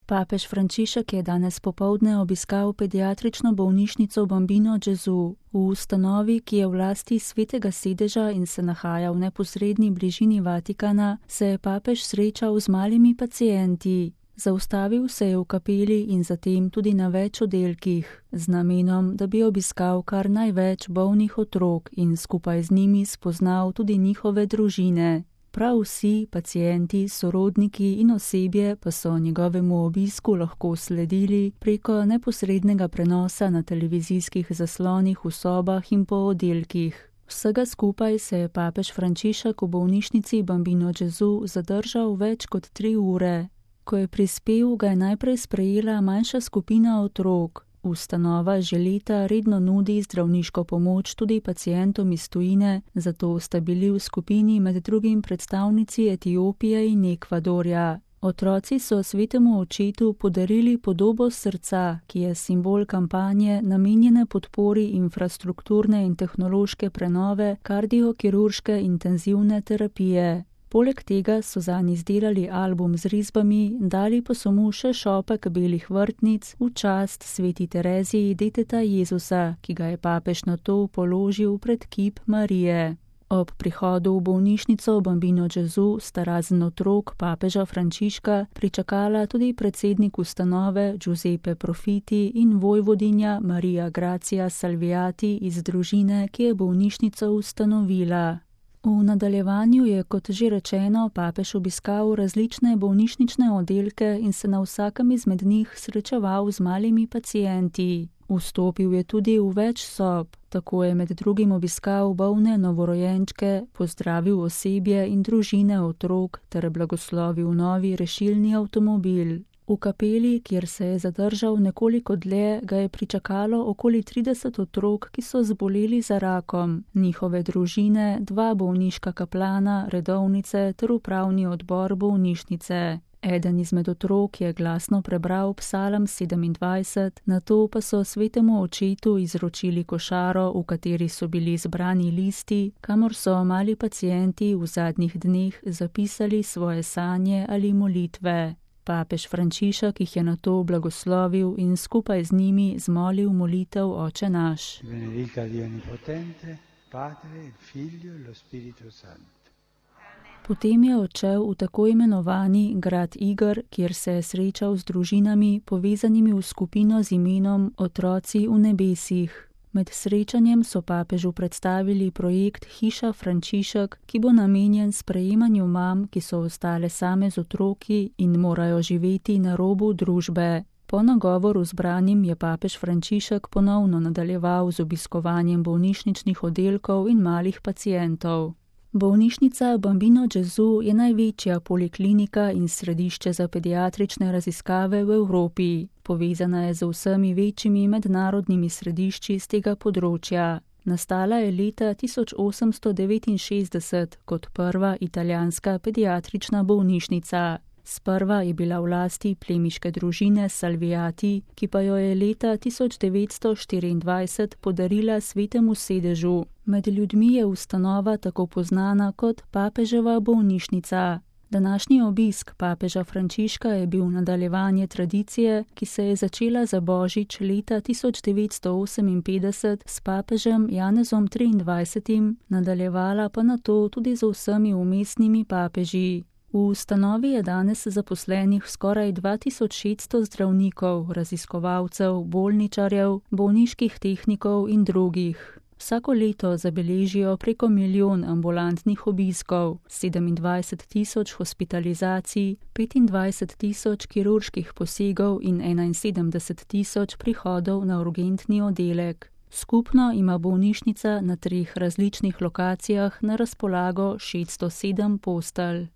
Papež Frančišek je danes popoldne obiskal pediatrično bolnišnico Bambino Gesù. V ustanovi, ki je v lasti Svetega sedeža in se nahaja v neposredni bližini Vatikana, se je papež srečal z malimi pacienti. Zaustavil se je v kapeli in zatem tudi na več oddelkih, z namenom, da bi obiskal kar največ bolnih otrok in skupaj z njimi spoznal tudi njihove družine. Prav vsi pacienti, sorodniki in osebje pa so njegovemu obisku lahko sledili preko neposrednega prenosa na televizijskih zaslonih v sobah in po oddelkih. Vsega skupaj se je papež Frančišek v bolnišnici Bambino Gesù zadržal več kot 3 ure. Ko je prispel, ga je najprej sprejela manjša skupina otrok. Ustanova že leta redno nudi zdravniško pomoč tudi pacientom iz tujine, zato sta bili v skupini med drugim predstavnici Etiopije in Ekvadorja. Otroci so svetemu očetu podarili podobo srca, ki je simbol kampanje namenjene podpori infrastrukturne in tehnološke prenove kardiokirurške intenzivne terapije. Poleg tega so zanj izdelali album z risbami, dali pa so mu še šopek belih vrtnic v čast sveti Tereziji deteta Jezusa, ki ga je papež nato položil pred kip Marije. Ob prihodu v bolnišnico Bambino Gesù sta razen otrok papeža Frančiška pričakala tudi predsednik ustanove Giuseppe Profiti in vojvodinja Marija Grazia Salviati iz družine, ki je bolnišnico ustanovila. V nadaljevanju je, kot že rečeno, papež obiskal različne bolnišnične oddelke in se na vsakem izmed njih srečeval z malimi pacienti. Vstopil je tudi v več sob, tako je med drugim obiskal bolne novorojenčke, pozdravil osebje in družine otrok ter blagoslovil novi rešilni avtomobil. V kapeli, kjer se je zadržal nekoliko dlje, ga je pričakalo okoli 30 otrok, ki so zboleli za rakom, njihove družine, 2 bolniška kaplana, redovnice ter upravni odbor bolnišnice. Eden izmed otrok je glasno prebral Psalm 27, nato pa so svetemu očetu izročili košaro, v kateri so bili zbrani listi, kamor so mali pacienti v zadnjih dneh zapisali svoje sanje ali molitve. Papež Frančišek jih je nato blagoslovil in skupaj z njimi zmolil molitev Oče naš. Benedica Dio Onnipotente, Padre, Figlio e lo Spirito Santo. Potem je odšel v tako imenovani grad iger, kjer se je srečal z družinami, povezanimi v skupino z imenom Otroci v nebesih. Med srečanjem so papežu predstavili projekt Hiša Frančišek, ki bo namenjen sprejemanju mam, ki so ostale same z otroki in morajo živeti na robu družbe. Po nagovoru zbranim je papež Frančišek ponovno nadaljeval z obiskovanjem bolnišničnih oddelkov in malih pacientov. Bolnišnica Bambino Gesù je največja poliklinika in središče za pediatrične raziskave v Evropi. Povezana je z vsemi večjimi mednarodnimi središči z tega področja. Nastala je leta 1869 kot prva italijanska pediatrična bolnišnica. Sprva je bila v lasti plemiške družine Salviati, ki pa jo je leta 1924 podarila Svetemu sedežu. Med ljudmi je ustanova tako poznana kot papeževa bolnišnica. Današnji obisk papeža Frančiška je bil nadaljevanje tradicije, ki se je začela za Božič leta 1958 s papežem Janezom XXIII, nadaljevala pa nato tudi z vsemi vmesnimi papeži. V ustanovi je danes zaposlenih skoraj 2600 zdravnikov, raziskovalcev, bolničarjev, bolniških tehnikov in drugih. Vsako leto zabeležijo preko 1 milijon ambulantnih obiskov, 27 000 hospitalizacij, 25 000 kirurških posegov in 71 000 prihodov na urgentni oddelek. Skupno ima bolnišnica na 3 različnih lokacijah na razpolago 607 postelj.